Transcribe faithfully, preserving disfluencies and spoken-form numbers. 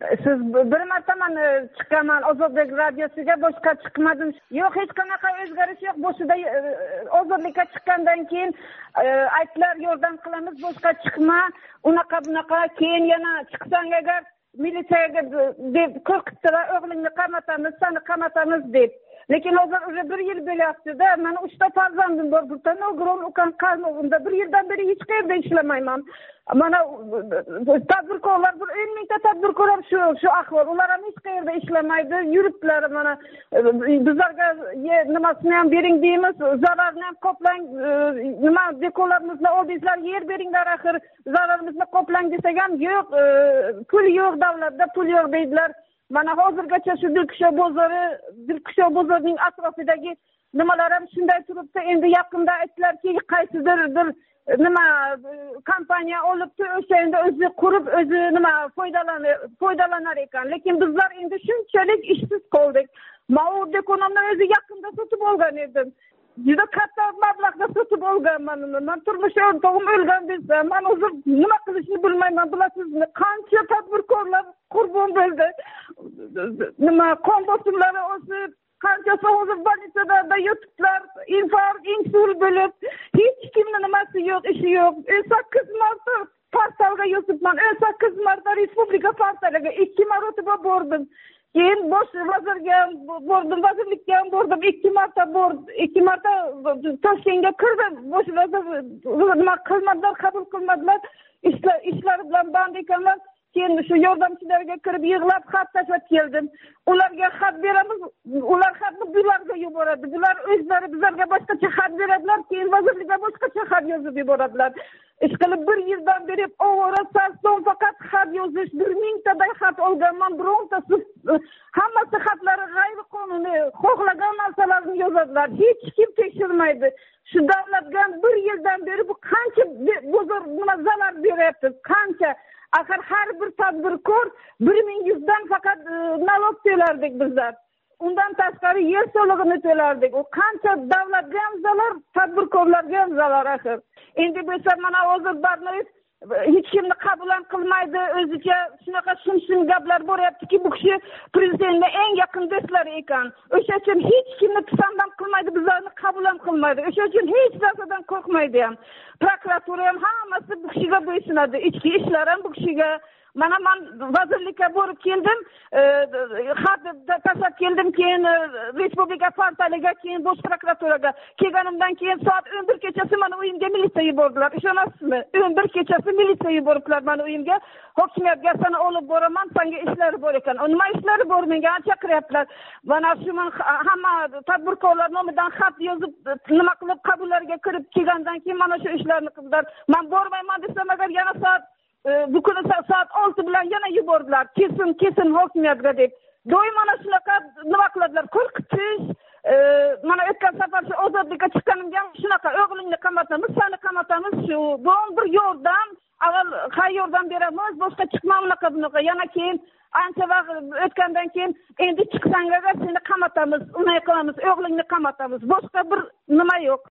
Siz bir marta men chiqaman Ozodbek radiosiga, boshqa chiqmadim. Yo'q, hech qanaqa o'zgarish yo'q. Boshida Ozodlikka chiqqandan keyin aytlar yordam qilamiz, boshqa chiqma, unaqa bunaqa, keyin yana chiqsang agar militsiyaga deb qo'rqitdilar, o'g'lingni qamatamiz, seni qamatamiz deb. Lekin hozir уже bir yil bo'lyapti-da, meni uchta farzandim bor, bitta o'g'lim, ukam qalmog'imda, bir yildan beri hech qayerda ishlamayman. Mana tadbirkorlar, bir o'n mingta tadbirkorlar shu shu ahvol, ular ham hech qayerda ishlamaydi, yuribdilar. Mana bizlarga nimasini ham bering deymiz, zararni ham qoplang, nima dekorlarimizni oldingizlar, yer beringlar, axir zararimizni qoplang desak ham yo'q, pul yo'q, davlatda pul yo'q deydilar. Mana hozirgacha shu Dilkusho bozori, Dilkusho bozorining atrofidagi nimalar ham shunday turibdi. Endi yaqinda aytdilarki, qaysidir bir nima kompaniya olibdi, o'sha endi o'zi qurib, o'zi nima foydalanar foydalanar ekan. Lekin bizlar endi shunchalik ishsiz qoldik. Men u dekonimni o'zi yaqinda sotib olgan edim. Juda katta mablag'da sotib olganman. Men turmush o'rtog'im o'lgan desa, men hozir nima qilishni bilmayman. Bilasizmi, qancha tadbirkorlar qurbon bo'ldi. Nima qon bosimlari o'sib, qanchasi hozir больницада yotibdilar, infarkt, insult bo'lib, hech kimning nimasi yo'q, ishi yo'q. sakkiz marta portalga yozibman, sakkiz marta respublika portaliga ikki marotaba bordim. Keyin bosh vazirga bordim, vazirlikka ham bordim, ikki marta bordim, ikki marta Toshkentga kirdim. Bosh vazir nima qilmadilar, qabul qilmadilar. Ishlar ishlari bilan band ekanlar. Keyin shu yordamchilarga kirib yig'lab xat tashlab keldim. Ularga xat beramiz, ular xatni bularga yuboradi. Bular o'zlari bizlarga boshqacha xat beradilar, keyin vazirlikka boshqacha xat yozib yuboradilar. Ishqilib bir yildan beri ovora sarson faqat xat yozish, bir mingtaday xat olganman, birontasi hammasi xatlari g'ayriqonuniy, xohlagan narsalarni yozadilar. Hech kim tekshirmaydi. Shu davlatga bir yildan beri bu qancha bozor nima zarar beryapti, qancha. Axir har bir tadbirkor bir ming yuzdan faqat nalog to'lardik bizlar. Undan tashqari yer solig'ini to'lardik. U qancha davlatga ham zarar, tadbirkorlarga ham zarar axir. Endi bo'lsa mana hozir Barnoyev hech kimni qabul ham qilmaydi, o'zicha shunaqa shum-shum gaplar bo'lyaptiki, bu kishi prezidentning eng yaqin do'stlari ekan. O'sha uchun hech kimni pisand ham qilmaydi, bizlarni qabul ham qilmaydi. O'sha uchun hech narsadan qo'rqmaydi ham. Prokuratura ham hammasi bu kishiga bo'ysunadi. Ichki ishlar ham bu kishiga. Mana men vazirlikka borib keldim, xat tashlab keldim, keyin respublika portaliga, keyin bosh prokuraturaga kelganimdan keyin soat o'n bir kechasi meni uyimga militsiya yubordilar. Ishonasizmi? o'n bir kechasi militsiya yuboribdilar meni uyimga. Hokimiyatga seni olib boraman, senga ishlari bor ekan. Nima ishlari bor, menga chaqiryaptilar. Mana shu men hamma tadbirkorlar nomidan xat yozib, nima qilib qabullarga kirib kelgandan keyin mana shu ishlarni qildilar. Men bormayman desam agar yana soat bu kuni soat olti bilan yana yubordilar. Kesin, kesin hokimiyatga deb. Doim mana shunaqa nima qiladilar, qo'rqitish. Mana o'tgan safar shu Ozodlikka chiqqanimga shunaqa o'g'lingni qamatamiz, seni qamatamiz, shu bo'm bir yordam, avval hay yordam beramiz, boshqa chiqma unaqa bunaqa. Yana keyin ancha vaqt o'tgandan keyin endi chiqsang agar seni qamatamiz, unday qilamiz, o'g'lingni qamatamiz. Boshqa bir nima yo'q.